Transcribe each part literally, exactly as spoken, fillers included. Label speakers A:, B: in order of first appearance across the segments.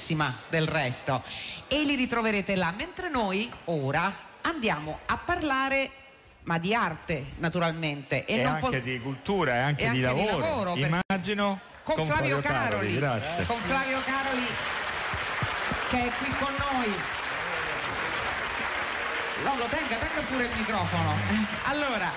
A: bellissima del resto, e li ritroverete là, mentre noi ora andiamo a parlare ma di arte naturalmente e,
B: e
A: non
B: anche
A: po-
B: di cultura e anche,
A: e
B: di,
A: anche
B: lavoro,
A: di lavoro
B: immagino
A: con, con Flavio, Flavio Caroli, Caroli
B: grazie.
A: con Flavio Caroli che è qui con noi. No, lo tenga, tenga pure il microfono. Allora,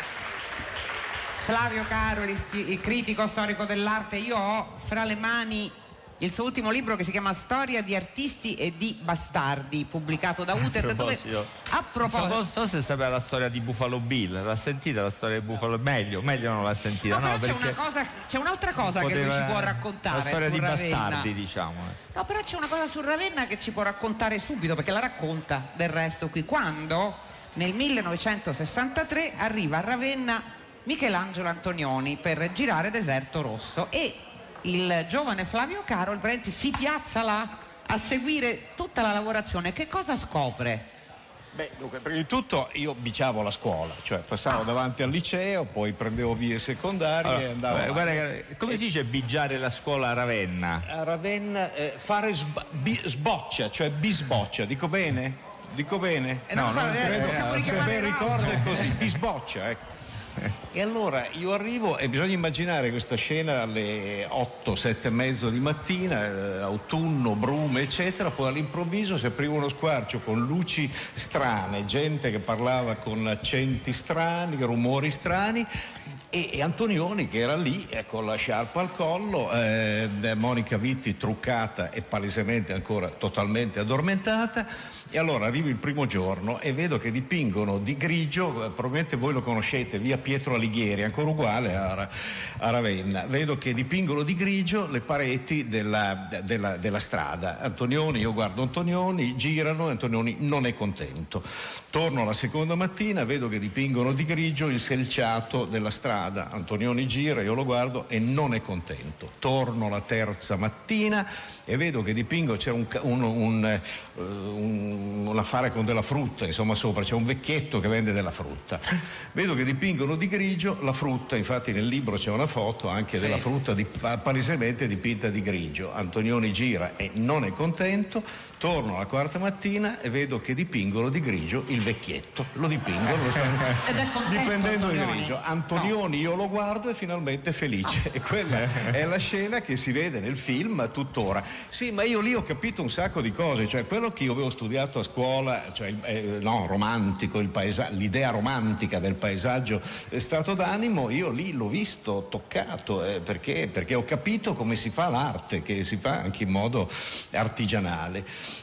A: Flavio Caroli, il critico storico dell'arte. Io ho fra le mani il suo ultimo libro che si chiama Storia di artisti e di bastardi, pubblicato da Utet.
B: A proposito,
A: dove, a proposito
B: non so se sapeva la storia di Buffalo Bill, l'ha sentita la storia di Buffalo? Meglio, meglio non l'ha sentita.
A: No,
B: no,
A: però
B: perché
A: c'è, una cosa, c'è un'altra cosa
B: poteva,
A: che lui ci può raccontare.
B: La storia
A: su
B: di
A: Ravenna.
B: bastardi, diciamo.
A: No, però c'è una cosa su Ravenna che ci può raccontare subito, perché la racconta del resto qui. Quando nel millenovecentosessantatré arriva a Ravenna Michelangelo Antonioni per girare Deserto Rosso e il giovane Flavio Caroli si piazza là a seguire tutta la lavorazione. Che cosa scopre?
C: Beh, dunque, prima di tutto io biciavo la scuola, cioè passavo ah. davanti al liceo, poi prendevo vie secondarie allora, e andavo.
B: Beh, guarda, come si dice bigiare la scuola a Ravenna?
C: A Ravenna eh, fare sb- bi- sboccia, cioè bisboccia, dico bene? Dico bene?
A: Eh, no, non so,
C: non
A: eh,
C: credo,
A: possiamo
C: se ben ricordo è così, bisboccia, ecco. E allora io arrivo e bisogna immaginare questa scena alle otto, sette e mezzo di mattina, eh, autunno, brume eccetera, poi all'improvviso si apriva uno squarcio con luci strane, gente che parlava con accenti strani, rumori strani e, e Antonioni che era lì eh, con la sciarpa al collo, eh, Monica Vitti truccata e palesemente ancora totalmente addormentata. E allora arrivo il primo giorno e vedo che dipingono di grigio, probabilmente voi lo conoscete, via Pietro Alighieri, ancora uguale a, a Ravenna. Vedo che dipingono di grigio le pareti della, della, della strada. Antonioni, io guardo Antonioni, girano, Antonioni non è contento. Torno la seconda mattina, vedo che dipingono di grigio il selciato della strada. Antonioni gira, io lo guardo e non è contento. Torno la terza mattina e vedo che dipingo, c'è un, un, un, un un affare con della frutta, insomma sopra c'è un vecchietto che vende della frutta. Vedo che dipingono di grigio la frutta, infatti nel libro c'è una foto anche sì. della frutta di, palesemente dipinta di grigio. Antonioni gira e non è contento, torno la quarta mattina e vedo che dipingono di grigio il vecchietto, lo dipingono lo stanno
A: ed è contento,
C: dipendendo
A: Antonioni.
C: di grigio. Antonioni no. Io lo guardo e finalmente felice ah. e quella è la scena che si vede nel film tuttora. Sì, ma io lì ho capito un sacco di cose, cioè quello che io avevo studiato a scuola, cioè eh, no, romantico, il paesa- l'idea romantica del paesaggio stato d'animo, io lì l'ho visto, toccato, eh, perché? Perché ho capito come si fa l'arte, che si fa anche in modo artigianale.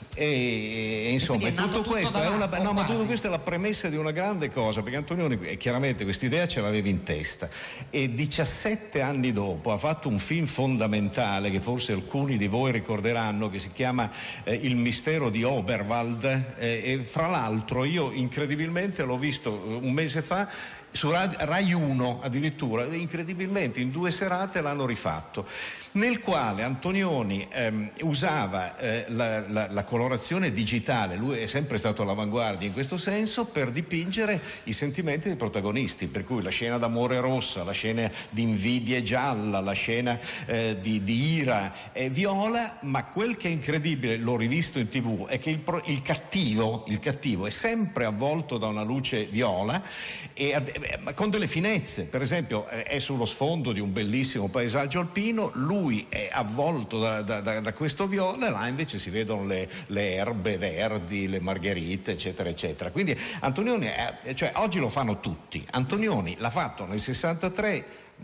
C: E, e insomma, e tutto, tutto questo è una, no, ma tutto questo è la premessa di una grande cosa, perché Antonioni eh, chiaramente quest'idea ce l'aveva in testa e diciassette anni dopo ha fatto un film fondamentale che forse alcuni di voi ricorderanno, che si chiama eh, Il mistero di Oberwald, eh, e fra l'altro io incredibilmente l'ho visto un mese fa su Rai uno addirittura, incredibilmente in due serate l'hanno rifatto, nel quale Antonioni ehm, usava eh, la, la, la colorazione digitale, lui è sempre stato all'avanguardia in questo senso, per dipingere i sentimenti dei protagonisti, per cui la scena d'amore rossa, la scena di invidia gialla, la scena eh, di, di ira è viola, ma quel che è incredibile, l'ho rivisto in tv, è che il, pro, il cattivo il cattivo è sempre avvolto da una luce viola e con delle finezze, per esempio è sullo sfondo di un bellissimo paesaggio alpino, lui è avvolto da, da, da questo viola e là invece si vedono le, le erbe verdi, le margherite eccetera eccetera. Quindi Antonioni è, cioè oggi lo fanno tutti, Antonioni l'ha fatto nel sessantatré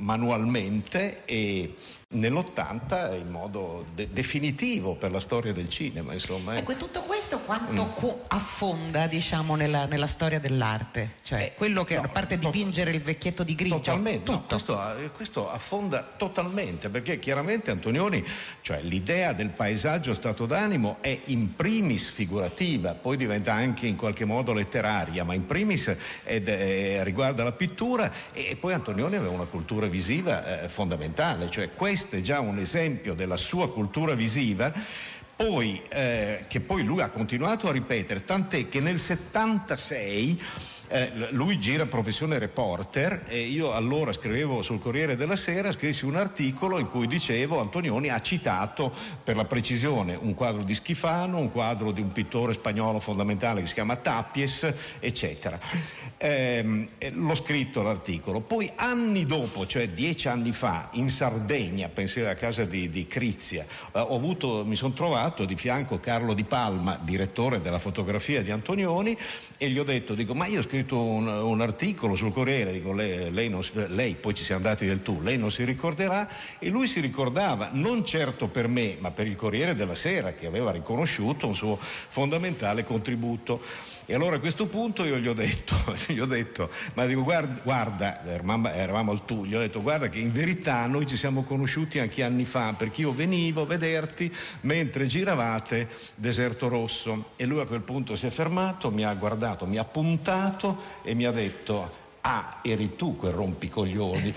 C: manualmente e nell'ottanta in modo de- definitivo per la storia del cinema, insomma.
A: Ecco, tutto questo quanto mm. co- affonda, diciamo, nella, nella storia dell'arte? Cioè, eh, quello che, no, a parte to- dipingere il vecchietto di grigio,
C: totalmente,
A: tutto.
C: No, questo, questo affonda totalmente, perché chiaramente Antonioni, cioè l'idea del paesaggio stato d'animo è in primis figurativa, poi diventa anche in qualche modo letteraria, ma in primis ed, eh, riguarda la pittura, e poi Antonioni aveva una cultura visiva eh, fondamentale, cioè questo è già un esempio della sua cultura visiva, poi, eh, che poi lui ha continuato a ripetere, tant'è che nel settantasei Eh, lui gira professione reporter e io allora scrivevo sul Corriere della Sera, scrissi un articolo in cui dicevo Antonioni ha citato per la precisione un quadro di Schifano, un quadro di un pittore spagnolo fondamentale che si chiama Tapies, eccetera. Eh, l'ho scritto l'articolo, poi anni dopo, cioè dieci anni fa, in Sardegna, pensiamo a casa di, di Crizia, eh, ho avuto, mi sono trovato di fianco Carlo Di Palma, direttore della fotografia di Antonioni, e gli ho detto, dico, ma io ho scritto un, un articolo sul Corriere, dico, lei, lei, non, lei, poi ci siamo andati del tu, lei non si ricorderà, e lui si ricordava, non certo per me, ma per il Corriere della Sera, che aveva riconosciuto un suo fondamentale contributo. E allora a questo punto io gli ho detto, gli ho detto ma dico, guarda, guarda eravamo, eravamo al tu, gli ho detto guarda che in verità noi ci siamo conosciuti anche anni fa, perché io venivo a vederti mentre giravate Deserto Rosso, e lui a quel punto si è fermato, mi ha guardato, mi ha puntato e mi ha detto: ah, eri tu quel rompicoglioni.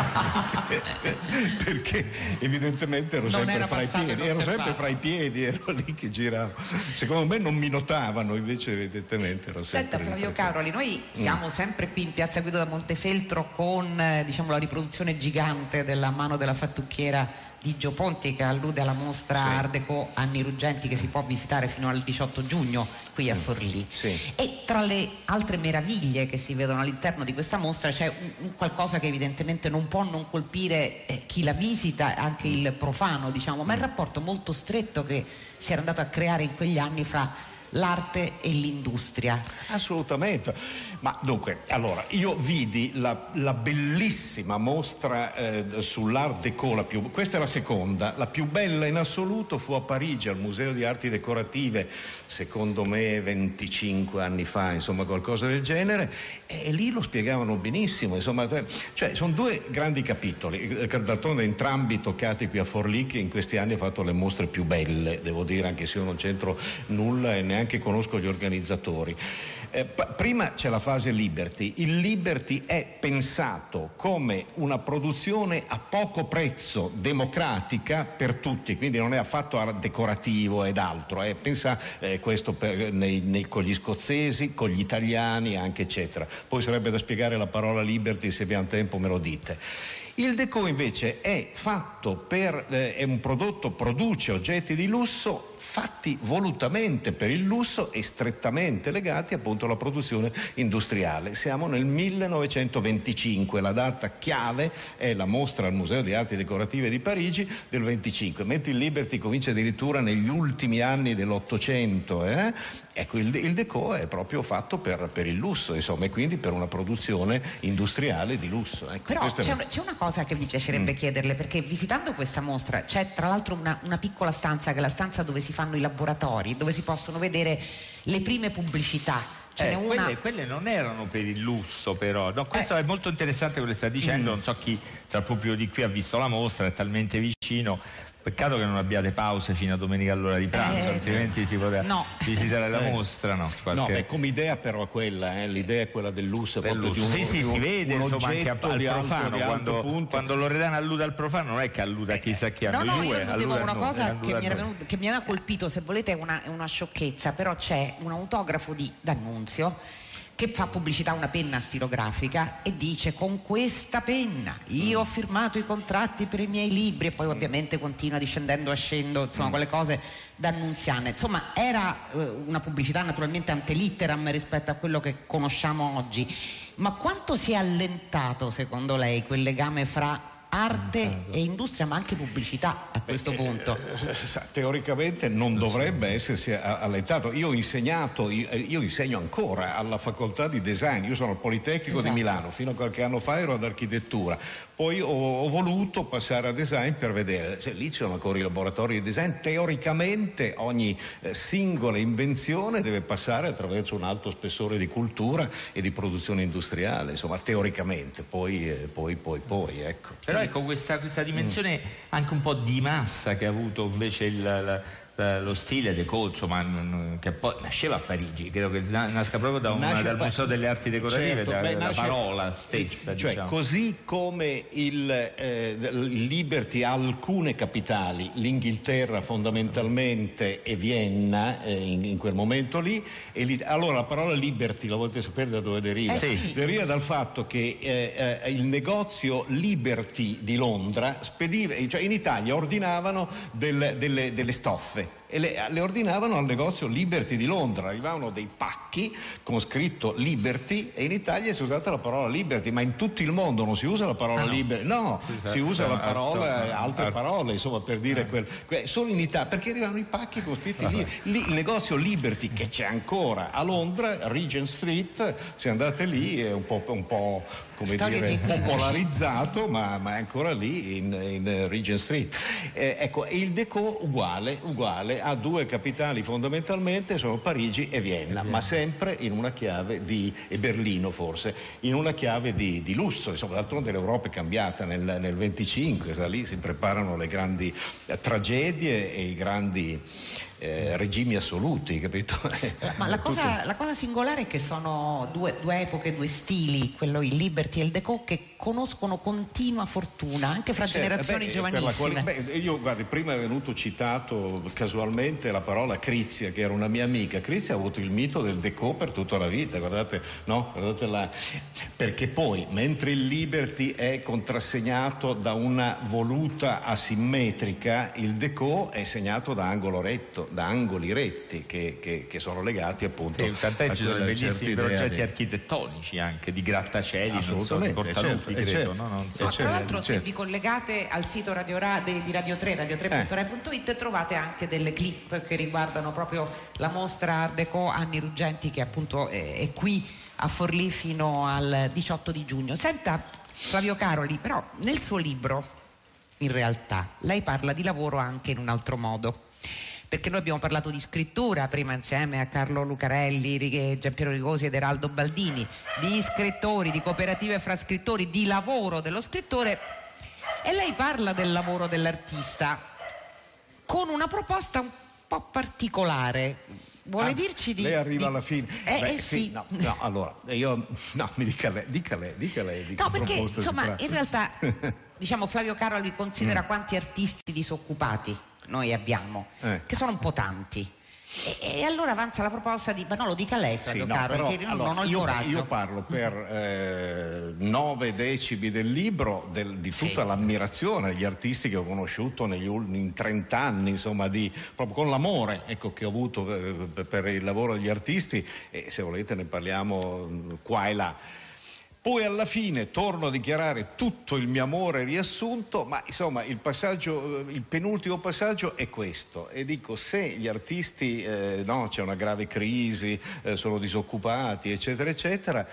C: Perché evidentemente ero
A: Non
C: sempre fra i piedi, ero
A: inosservato.
C: sempre fra i piedi, ero lì che giravo. Secondo me non mi notavano, invece evidentemente ero
A: Senta
C: sempre lì
A: Flavio
C: fra i
A: Caroli, noi siamo sempre qui in Piazza Guido da Montefeltro con eh, diciamo la riproduzione gigante della Mano della fattucchiera di Gio Ponti, che allude alla mostra
C: Sì.
A: Art Deco Anni Ruggenti, che si può visitare fino al diciotto giugno qui a Forlì.
C: Sì.
A: E tra le altre meraviglie che si vedono all'interno di questa mostra c'è un, un qualcosa che evidentemente non può non colpire eh, chi la visita, anche il profano, diciamo, ma il rapporto molto stretto che si era andato a creare in quegli anni fra l'arte e l'industria.
C: Assolutamente, ma dunque, allora, io vidi la, la bellissima mostra eh, sull'Art Deco, la più, questa è la seconda, la più bella in assoluto fu a Parigi, al Museo di Arti Decorative, secondo me venticinque anni fa, insomma qualcosa del genere, e lì lo spiegavano benissimo, insomma, cioè sono due grandi capitoli, d'altronde entrambi toccati qui a Forlì, che in questi anni ha fatto le mostre più belle, devo dire, anche se io non c'entro nulla e neanche anche conosco gli organizzatori. Eh, p- prima c'è la fase Liberty. Il Liberty è pensato come una produzione a poco prezzo, democratica per tutti, quindi non è affatto decorativo ed altro, è pensa eh, questo per, nei, nei, con gli scozzesi, con gli italiani anche, eccetera. Poi sarebbe da spiegare la parola Liberty, se abbiamo tempo me lo dite. Il Deco invece è fatto per, eh, è un prodotto, produce oggetti di lusso fatti volutamente per il lusso e strettamente legati appunto alla produzione industriale. Siamo nel millenovecentoventicinque, la data chiave è la mostra al Museo di Arti Decorative di Parigi del venticinque, mentre il Liberty comincia addirittura negli ultimi anni dell'Ottocento. Eh? Ecco, il, il Deco è proprio fatto per, per il lusso, insomma, e quindi per una produzione industriale di lusso. Ecco,
A: Però
C: c'è,
A: è... una, c'è una cosa che mi piacerebbe mm. chiederle, perché visitando questa mostra c'è tra l'altro una, una piccola stanza, che è la stanza dove si fanno i laboratori, dove si possono vedere le prime pubblicità. Ce
B: Eh,
A: n'è una...
B: quelle, quelle non erano per il lusso, però. No, questo
A: eh.
B: è molto interessante quello che sta dicendo.
C: Mm.
B: Non so chi tra il pubblico di qui ha visto la mostra, è talmente vicino. Peccato che non abbiate pause fino a domenica all'ora di pranzo,
A: Eh,
B: altrimenti si poteva
A: no.
B: visitare la
C: Eh.
B: mostra. No, qualche...
C: No, beh, come idea però è quella, eh, l'idea è quella del lusso.
B: Del
C: proprio
B: lusso.
C: di un,
B: sì, sì,
C: di un,
B: si vede
C: un
B: insomma anche
C: oggetto
B: al
C: di alto-
B: profano,
C: di alto
B: quando,
C: punto.
B: quando Loredana allude al profano non è che alluda a chissà chi,
A: No,
B: hanno
A: no,
B: i due,
A: io notevo
B: alluda a
A: una
B: noi,
A: cosa
B: alluda
A: che
B: a
A: mi, era
B: noi.
A: venuto, che mi aveva colpito, se volete è una, è una sciocchezza, però c'è un autografo di D'Annunzio che fa pubblicità a una penna stilografica e dice: con questa penna io ho firmato i contratti per i miei libri, e poi ovviamente continua discendendo e scendo, insomma, quelle cose d'annunziane. Insomma, era eh, una pubblicità naturalmente antelitteram rispetto a quello che conosciamo oggi. Ma quanto si è allentato secondo lei quel legame fra arte e industria, ma anche pubblicità a questo
C: Eh,
A: punto?
C: eh, sa, teoricamente non dovrebbe essersi a- allentato. Io ho insegnato, io, io insegno ancora alla facoltà di design, io sono al Politecnico
A: Esatto.
C: di Milano, fino a qualche anno fa ero ad architettura, poi ho, ho voluto passare a design per vedere, se lì ci sono ancora i laboratori di design, teoricamente ogni eh, singola invenzione deve passare attraverso un alto spessore di cultura e di produzione industriale, insomma, teoricamente, poi, eh, poi, poi, poi, ecco.
B: Però ecco questa, questa dimensione anche un po' di massa che ha avuto invece il, la, eh, lo stile Déco, insomma, che poi nasceva a Parigi, credo che nasca proprio da una, dal Museo delle Arti Decorative, certo, da, beh, la nasce, parola stessa.
C: Cioè, diciamo. Così come il, eh, il Liberty ha alcune capitali, l'Inghilterra fondamentalmente e Vienna eh, in, in quel momento lì, e allora la parola Liberty la volete sapere da dove deriva?
A: Eh sì.
C: Deriva dal fatto che eh, eh, il negozio Liberty di Londra spediva, cioè in Italia ordinavano del, delle, delle stoffe e le, le ordinavano al negozio Liberty di Londra, arrivavano dei pacchi con scritto Liberty e in Italia si è usata la parola Liberty, ma in tutto il mondo non si usa la parola ah, no. Liberty, no, esatto, si usa la parola, ah, altre ah, parole insomma per dire ah, quel, quel, solo in Italia, perché arrivavano i pacchi con scritti ah, lì, lì, il negozio Liberty che c'è ancora a Londra, Regent Street, se andate lì è un po', un po' come Storia dire di... popolarizzato, ma, ma è ancora lì in, in Regent Street. Eh, ecco, il Déco uguale, uguale ha due capitali fondamentalmente, sono Parigi e Vienna, e ma sempre in una chiave di, e Berlino forse, in una chiave di, di lusso. Insomma, d'altronde l'Europa è cambiata nel, nel venticinque, da lì si preparano le grandi eh, tragedie e i grandi Eh, regimi assoluti, capito?
A: Ma la cosa, la cosa singolare è che sono due, due epoche, due stili, quello il Liberty e il Déco, che conoscono continua fortuna anche fra certo, generazioni beh, giovanissime.
C: Quali, beh, io guardi, prima è venuto citato casualmente la parola Crizia, che era una mia amica. Crizia ha avuto il mito del Déco per tutta la vita, guardate, no? Guardate là. Perché poi, mentre il Liberty è contrassegnato da una voluta asimmetrica, il Déco è segnato da angolo retto, da angoli retti che, che, che sono legati appunto
B: sì, tant'è ci sono bellissimi progetti architettonici anche di grattacieli, non so, portalupi,
C: certo,
B: credo,
C: certo,
B: no? Non so.
A: Ma tra l'altro certo. se vi collegate al sito Radio Ra, di Radio tre, radio tre punto rai punto it, trovate anche delle clip che riguardano proprio la mostra Art Déco Anni Ruggenti, che appunto è, è qui a Forlì fino al diciotto di giugno. Senta Flavio Caroli, però nel suo libro in realtà lei parla di lavoro anche in un altro modo, perché noi abbiamo parlato di scrittura prima insieme a Carlo Lucarelli, Giampiero Rigosi ed Eraldo Baldini, di scrittori, di cooperative fra scrittori, di lavoro dello scrittore, e lei parla del lavoro dell'artista con una proposta un po' particolare. Vuole ah, dirci di...
C: Lei arriva
A: di...
C: alla fine.
A: Eh, Beh, eh sì.
C: sì no, no, allora, io... No, mi dica lei, dica lei, dica lei. Dica
A: no, perché, insomma, in realtà, diciamo, Flavio Caroli considera mm. quanti artisti disoccupati noi abbiamo, eh. che sono un po' tanti. E, e allora avanza la proposta di, ma no, lo dica lei Flavio sì, no, Caroli, perché
C: allora,
A: non ho il
C: io,
A: coraggio.
C: Io parlo per eh, nove decimi del libro del, di tutta sì. l'ammirazione degli artisti che ho conosciuto negli ultimi trent'anni, insomma, di, proprio con l'amore ecco, che ho avuto per, per il lavoro degli artisti, e se volete ne parliamo qua e là. Poi alla fine torno a dichiarare tutto il mio amore riassunto, ma insomma il passaggio, il penultimo passaggio è questo, e dico: se gli artisti, eh, no, c'è una grave crisi, eh, sono disoccupati, eccetera, eccetera,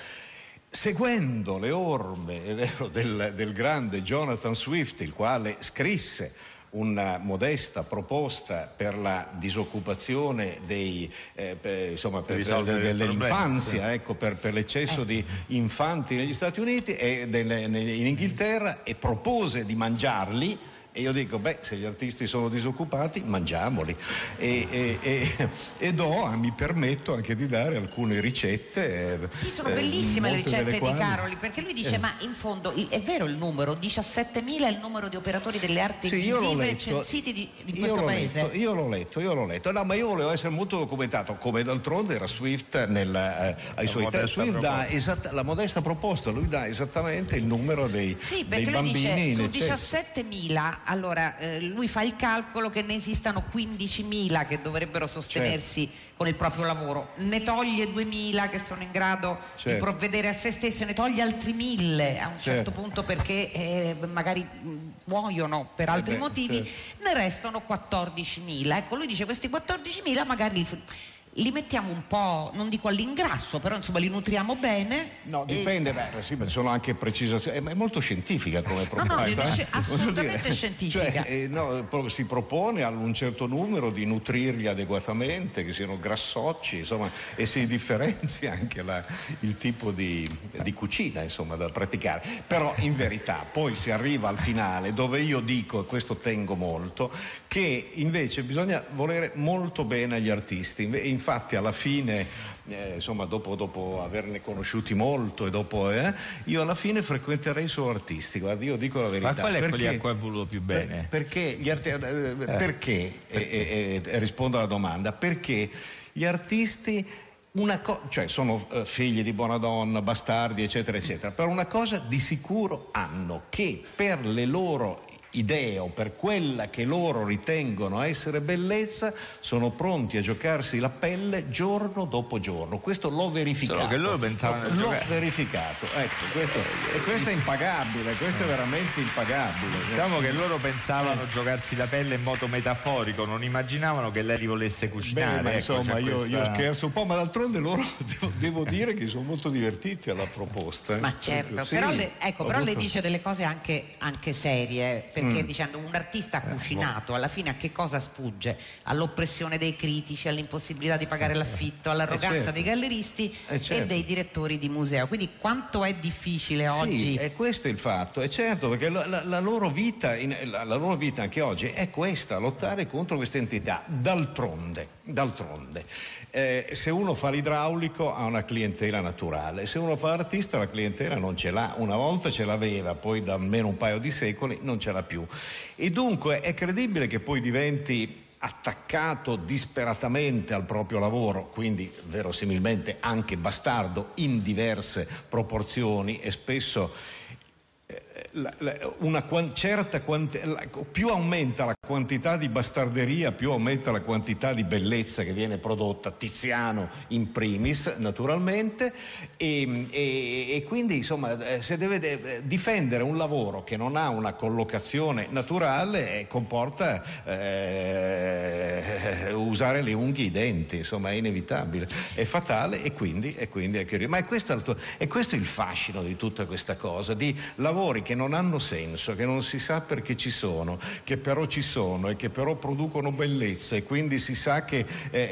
C: seguendo le orme, è vero, del, del grande Jonathan Swift, il quale scrisse una modesta proposta per la disoccupazione dei, eh, per, insomma, per, per dell'infanzia, sì. ecco, per, per l'eccesso eh. di infanti negli Stati Uniti e delle, in Inghilterra, e propose di mangiarli. E io dico, beh, se gli artisti sono disoccupati, mangiamoli. E, e, e, e do, mi permetto anche di dare alcune ricette.
A: Sì, sono bellissime
C: eh,
A: le ricette
C: quali...
A: di Caroli, perché lui dice, eh. ma in fondo è vero il numero, diciassettemila è il numero di operatori delle arti sì, visive censiti di, di questo paese.
C: Letto, io l'ho letto, io l'ho letto. No, ma io volevo essere molto documentato, come d'altronde era Swift nel, eh, ai suoi tempi. Swift dà esatta, la modesta proposta, lui dà esattamente il numero dei,
A: sì,
C: dei
A: bambini.
C: Sì, perché lui
A: dice, su diciassettemila allora eh, lui fa il calcolo che ne esistano quindicimila che dovrebbero sostenersi certo. con il proprio lavoro, ne toglie duemila che sono in grado certo. di provvedere a se stessi, ne toglie altri mille a un certo, certo punto perché eh, magari muoiono per altri eh beh, motivi, certo. ne restano quattordicimila. Ecco, lui dice questi quattordicimila magari li mettiamo un po', non dico all'ingrasso, però insomma li nutriamo bene.
C: No, dipende, e... beh, sì, sono anche precisazioni, è molto scientifica come proposta.
A: No, no, è assolutamente scientifica.
C: Cioè, eh, no, si propone a un certo numero di nutrirli adeguatamente, che siano grassocci, insomma, e si differenzia anche la, il tipo di, di cucina, insomma, da praticare. Però in verità poi si arriva al finale dove io dico, e questo tengo molto, che invece bisogna volere molto bene agli artisti. Infatti alla fine, eh, insomma, dopo, dopo averne conosciuti molto e dopo, eh, io alla fine frequenterei solo artisti. Guardi, io dico la verità.
B: Ma qual è
C: perché,
B: quelli a cui hai voluto più bene?
C: Per, perché gli arti- eh, perché, eh, eh, rispondo alla domanda, perché gli artisti una co- cioè sono eh, figli di buona donna, bastardi, eccetera, eccetera, però una cosa di sicuro hanno, che per le loro idee o per quella che loro ritengono essere bellezza sono pronti a giocarsi la pelle giorno dopo giorno. Questo l'ho verificato.
B: Solo che loro pensavano
C: l'ho giocare. verificato, ecco, questo, e questo è impagabile, questo è veramente impagabile.
B: Diciamo che loro pensavano eh. giocarsi la pelle in modo metaforico, non immaginavano che lei li volesse cucinare.
C: Beh, ma
B: ecco,
C: insomma, io,
B: questa...
C: io scherzo un po', ma d'altronde loro devo, devo dire che sono molto divertiti alla proposta. Eh.
A: Ma certo, sì, però, le, ecco, però avuto... le dice delle cose anche, anche serie, perché mm. dicendo un artista cucinato alla fine a che cosa sfugge? All'oppressione dei critici, all'impossibilità di pagare l'affitto, all'arroganza eh certo. dei galleristi eh certo. e dei direttori di museo. Quindi quanto è difficile
C: sì,
A: oggi?
C: E questo è il fatto, è certo, perché la, la, la loro vita, la, la loro vita anche oggi è questa, lottare contro queste entità. D'altronde, d'altronde. Eh, se uno fa l'idraulico ha una clientela naturale, se uno fa l'artista la clientela non ce l'ha, una volta ce l'aveva, poi da almeno un paio di secoli non ce l'ha più, e dunque è credibile che poi diventi attaccato disperatamente al proprio lavoro, quindi verosimilmente anche bastardo in diverse proporzioni, e spesso La, la, una certa quanti, la, più aumenta la quantità di bastarderia, più aumenta la quantità di bellezza che viene prodotta, Tiziano in primis naturalmente, e, e, e quindi insomma se deve difendere un lavoro che non ha una collocazione naturale, eh, comporta eh, usare le unghie, i denti, insomma è inevitabile, è fatale, e quindi, e quindi è che, ma è questo, il, è questo il fascino di tutta questa cosa, di lavori che non hanno senso, che non si sa perché ci sono, che però ci sono e che però producono bellezza, e quindi si sa che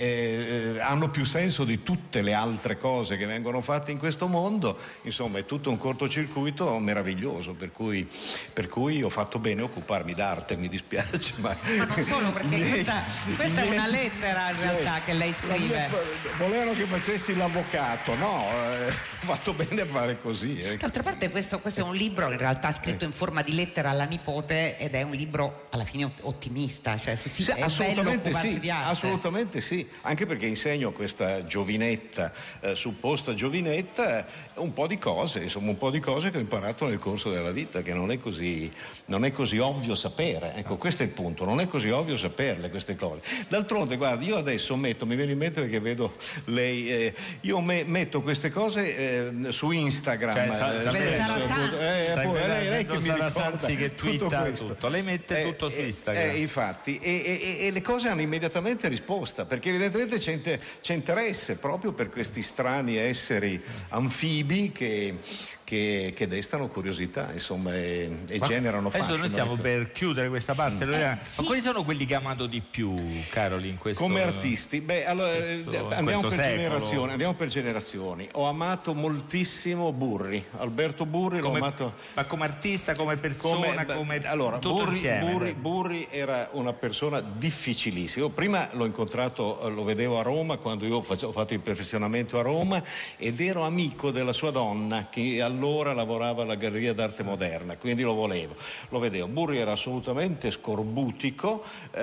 C: eh, eh, hanno più senso di tutte le altre cose che vengono fatte in questo mondo. Insomma è tutto un cortocircuito meraviglioso, per cui, per cui ho fatto bene a occuparmi d'arte, mi dispiace, ma,
A: ma non solo, perché niente, questa, questa niente, è una lettera in realtà, cioè, che lei scrive.
C: Volevano che facessi l'avvocato, no, eh, ho fatto bene a fare così. Eh.
A: D'altra parte questo, questo è un libro in realtà scritto in forma di lettera alla nipote, ed è un libro alla fine ottimista, cioè sì, sì, è bello occuparsi
C: sì,
A: di arte.
C: Assolutamente sì, anche perché insegno questa giovinetta, eh, supposta giovinetta, un po' di cose, insomma un po' di cose che ho imparato nel corso della vita, che non è così, non è così ovvio sapere, ecco, questo è il punto, non è così ovvio saperle queste cose. D'altronde guardi, io adesso metto, mi viene in mente perché vedo lei, eh, io me, metto queste cose eh, su Instagram,
B: cioè, sa,
C: eh,
B: sapete,
A: Sara Sanzi,
C: eh,
B: sai,
C: poi, lei, lei che mi
B: Sara
C: ricorda
B: Sanzi che twitta
C: tutto,
B: tutto, lei mette
C: eh,
B: tutto su
C: eh,
B: Instagram.
C: Eh, infatti, e, e, e le cose hanno immediatamente risposta, perché evidentemente c'è, inter- c'è interesse proprio per questi strani esseri anfibi che, che, che destano curiosità, insomma, e, e generano fascino.
B: Adesso noi stiamo per chiudere questa parte, mm. eh, sì. Ma quali sono quelli che ha amato di più, Caroli, in questo
C: come artisti? Beh, allora
B: questo,
C: andiamo per
B: secolo.
C: generazioni, andiamo per generazioni. Ho amato moltissimo Burri, Alberto Burri,
B: come,
C: l'ho amato.
B: Ma come artista, come persona, come, come
C: allora,
B: tutto
C: Burri,
B: insieme.
C: Burri, Burri era una persona difficilissima. Io prima l'ho incontrato, lo vedevo a Roma quando io ho fatto il perfezionamento a Roma, ed ero amico della sua donna che allora lavorava alla Galleria d'Arte Moderna, quindi lo volevo, lo vedevo. Burri era assolutamente scorbutico,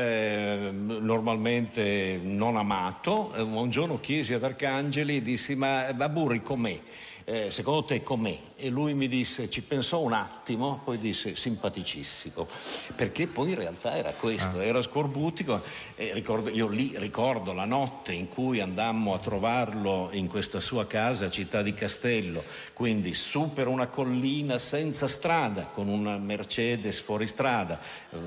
C: eh, normalmente non amato. Un giorno chiesi ad Arcangeli e dissi: ma, ma Burri com'è? eh, secondo te com'è? E lui mi disse, ci pensò un attimo, poi disse simpaticissimo, perché poi in realtà era questo, ah. era scorbutico. E ricordo, io lì ricordo la notte in cui andammo a trovarlo in questa sua casa a Città di Castello, quindi su per una collina senza strada, con una Mercedes fuori strada,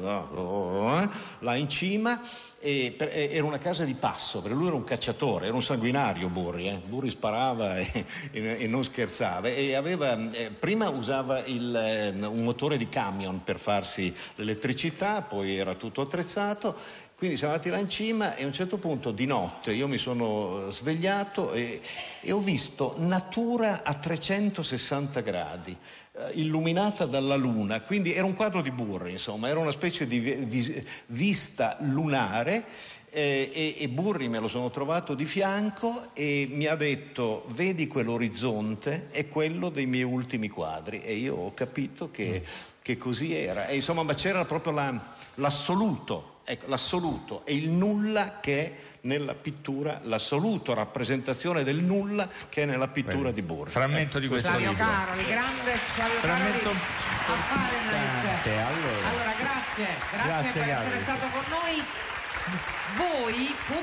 C: là in cima. E per, era una casa di passo, perché lui era un cacciatore, era un sanguinario Burri, eh? Burri sparava e, e, e non scherzava, e aveva, eh, prima usava il, eh, un motore di camion per farsi l'elettricità, poi era tutto attrezzato. Quindi siamo andati là in cima e a un certo punto di notte io mi sono svegliato e, e ho visto natura a trecentosessanta gradi, eh, illuminata dalla luna, quindi era un quadro di Burri, insomma, era una specie di vi, vista lunare. Eh, e, e Burri me lo sono trovato di fianco e mi ha detto: vedi quell'orizzonte, è quello dei miei ultimi quadri. E io ho capito che, che così era, e insomma, ma c'era proprio la, l'assoluto. Ecco, l'assoluto è il nulla che è nella pittura, l'assoluto rappresentazione del nulla che è nella pittura Beh, di Burri.
B: Frammento ecco, di questo
A: Flavio
B: libro.
A: Caroli, grande Flavio
B: Frammento
A: Caroli a Fahrenheit.
B: Allora,
A: allora grazie, grazie, grazie per grazie. essere stato con noi. Voi